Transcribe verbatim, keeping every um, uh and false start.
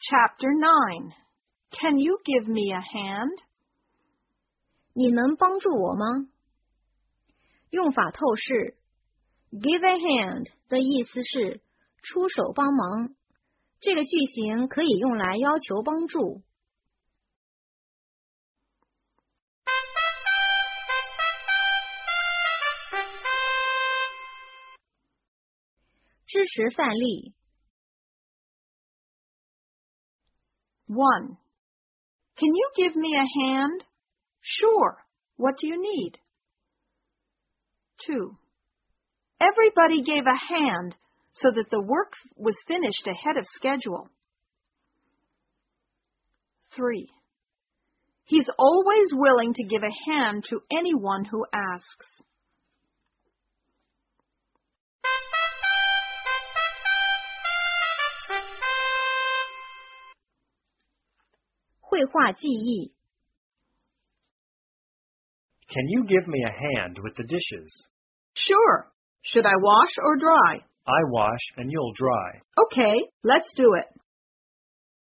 Chapter nine. Can you give me a hand? 你能帮助我吗？用法透视 ，give a hand 的意思是出手帮忙。这个句型可以用来要求帮助。支持范例 One. Can you give me a hand? Sure. What do you need? Two. Everybody gave a hand so that the work was finished ahead of schedule. Three. He's always willing to give a hand to anyone who asks. 绘画记忆 Can you give me a hand with the dishes? Sure. Should I wash or dry? I wash and you'll dry. Okay, let's do it.